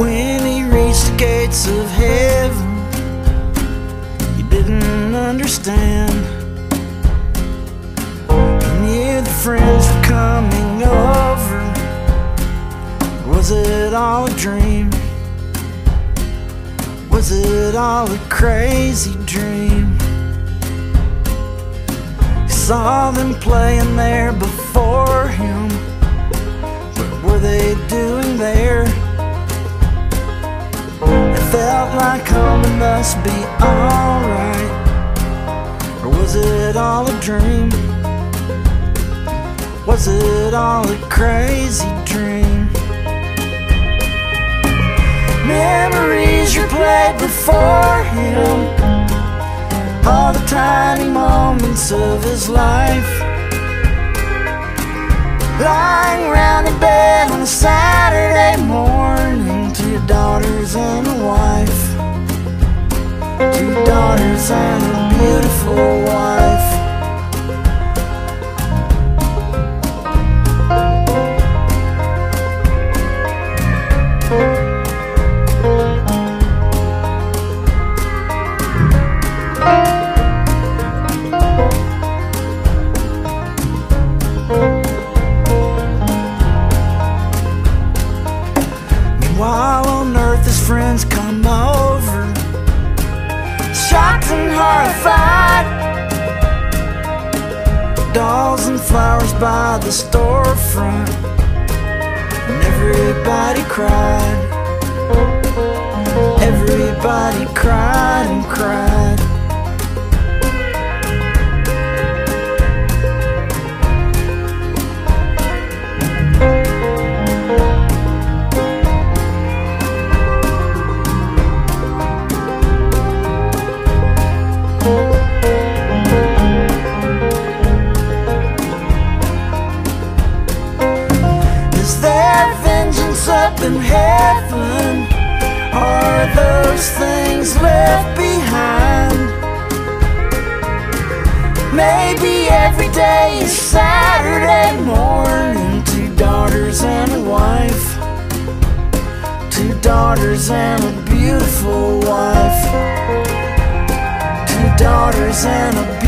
When he reached the gates of heaven, he didn't understand. He knew the friends were coming over. Was it all a dream? Was it all a crazy dream? He saw them playing there before him. What were they doing there? It felt like home and must be alright. Or was it all a dream? Was it all a crazy dream? Memories replayed before him, all the tiny moments of his life. Lying round in bed on a Saturday morning, two daughters and a wife, two daughters and a beautiful wife. While on earth his friends come over, shocked and horrified. Dolls and flowers by the storefront, and everybody cried. Everybody cried and cried. Up in heaven, are those things left behind? Maybe every day is Saturday morning. Two daughters and a wife, two daughters and a beautiful wife, two daughters and a